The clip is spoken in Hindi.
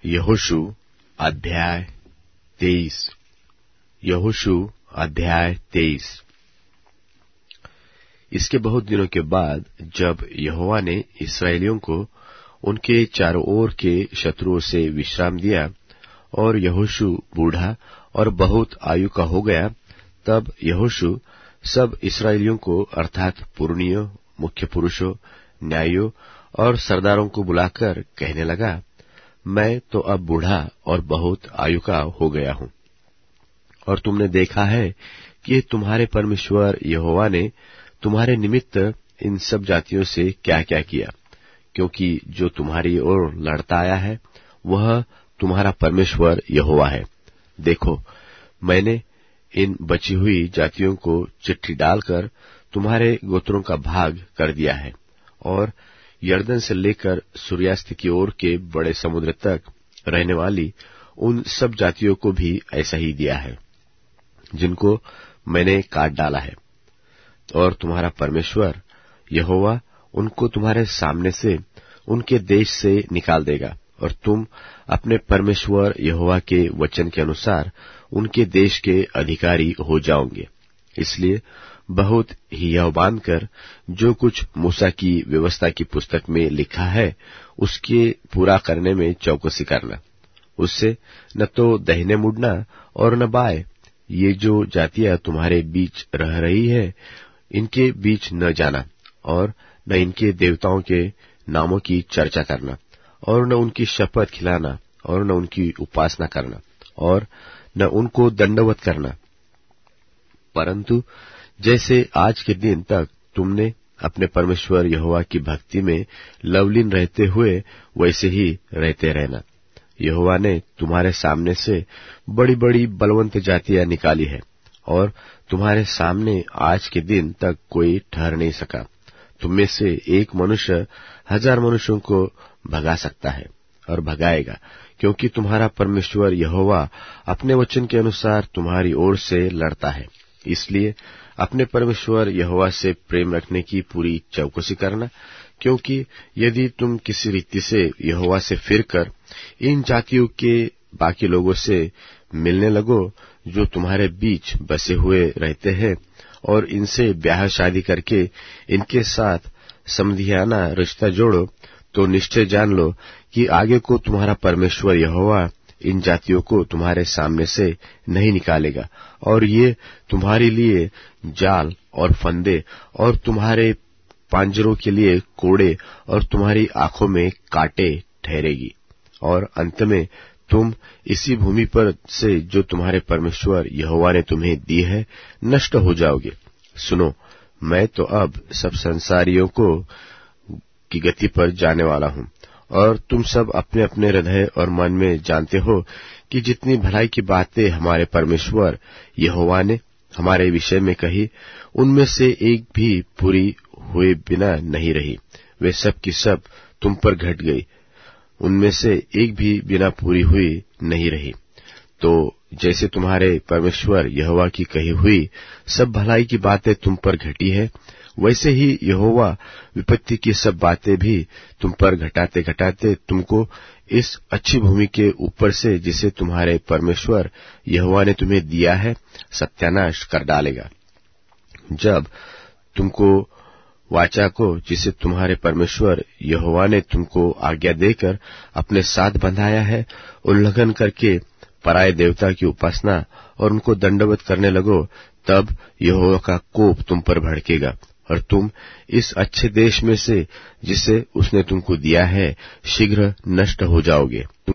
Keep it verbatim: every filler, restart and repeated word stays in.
यहोशू अध्याय तेईस। यहोशू अध्याय तेईस। इसके बहुत दिनों के बाद जब यहोवा ने इस्राएलियों को उनके चारों ओर के शत्रुओं से विश्राम दिया और यहोशू बूढ़ा और बहुत आयु का हो गया, तब यहोशू सब इस्राएलियों को अर्थात पुरनियों, मुख्य पुरुषों, न्यायियों और सरदारों को बुलाकर कहने लगा, मैं तो अब बूढ़ा और बहुत आयु का हो गया हूं, और तुमने देखा है कि तुम्हारे परमेश्वर यहोवा ने तुम्हारे निमित्त इन सब जातियों से क्या क्या किया, क्योंकि जो तुम्हारी ओर लड़ता आया है वह तुम्हारा परमेश्वर यहोवा है। देखो, मैंने इन बची हुई जातियों को चिट्ठी डालकर तुम्हारे गोत्रों का भाग कर दिया है, और यरदन से लेकर सूर्यास्त की ओर के बड़े समुद्र तक रहने वाली उन सब जातियों को भी ऐसा ही दिया है जिनको मैंने काट डाला है। और तुम्हारा परमेश्वर यहोवा उनको तुम्हारे सामने से उनके देश से निकाल देगा, और तुम अपने परमेश्वर यहोवा के वचन के अनुसार उनके देश के अधिकारी हो जाओगे। इसलिए बहुत हियाव बांधकर जो कुछ मूसा की व्यवस्था की पुस्तक में लिखा है उसके पूरा करने में चौकसी करना। उससे न तो दाहिने मुड़ना और न बाएं। ये जो जातियां तुम्हारे बीच रह रही है इनके बीच न जाना, और न इनके देवताओं के नामों की चर्चा करना, और न उनकी शपथ खिलाना, और न उनकी उपासना करना, और न उनको दंडवत करना। परंतु जैसे आज के दिन तक तुमने अपने परमेश्वर यहोवा की भक्ति में लवलीन रहते हुए वैसे ही रहते रहना। यहोवा ने तुम्हारे सामने से बड़ी बड़ी बलवंत जातियां निकाली है, और तुम्हारे सामने आज के दिन तक कोई ठहर नहीं सका। तुम में से एक मनुष्य हजार मनुष्यों को भगा सकता है और भगाएगा, क्योंकि तुम्हारा परमेश्वर यहोवा अपने वचन के अनुसार तुम्हारी ओर से लड़ता है। इसलिए अपने परमेश्वर यहोवा से प्रेम रखने की पूरी चौकसी करना, क्योंकि यदि तुम किसी रीति से यहोवा से फिरकर इन जातियों के बाकी लोगों से मिलने लगो जो तुम्हारे बीच बसे हुए रहते हैं, और इनसे ब्याह शादी करके इनके साथ समधियाना रिश्ता जोड़ो, तो निश्चय जान लो कि आगे को तुम्हारा परमेश्वर यहोवा इन जातियों को तुम्हारे सामने से नहीं निकालेगा, और ये तुम्हारे लिए जाल और फंदे और तुम्हारे पांजरों के लिए कोड़े और तुम्हारी आंखों में कांटे ठहरेगी। और अंत में तुम इसी भूमि पर से जो तुम्हारे परमेश्वर यहोवा ने तुम्हें दी है नष्ट हो जाओगे। सुनो, मैं तो अब सब संसारियों को की गति पर जाने वाला हूं, और तुम सब अपने अपने हृदय और मन में जानते हो कि जितनी भलाई की बातें हमारे परमेश्वर यहोवा ने हमारे विषय में कही, उनमें से एक भी पूरी हुए बिना नहीं रही। वे सब की सब तुम पर घट गई, उनमें से एक भी बिना पूरी हुई नहीं रही। तो जैसे तुम्हारे परमेश्वर यहोवा की कही हुई सब भलाई की बातें तुम पर घटी है, वैसे ही यहोवा विपत्ति की सब बातें भी तुम पर घटाते घटाते तुमको इस अच्छी भूमि के ऊपर से, जिसे तुम्हारे परमेश्वर यहोवा ने तुम्हें दिया है, सत्यानाश कर डालेगा। जब तुमको वाचा को, जिसे तुम्हारे परमेश्वर यहोवा ने तुमको आज्ञा देकर अपने साथ बंधाया है, उल्लंघन करके पराये देवता की उपासना और उनको दंडवत करने लगो, तब यहोवा का कोप तुम पर भड़केगा, और तुम इस अच्छे देश में से जिसे उसने तुमको दिया है शीघ्र नष्ट हो जाओगे।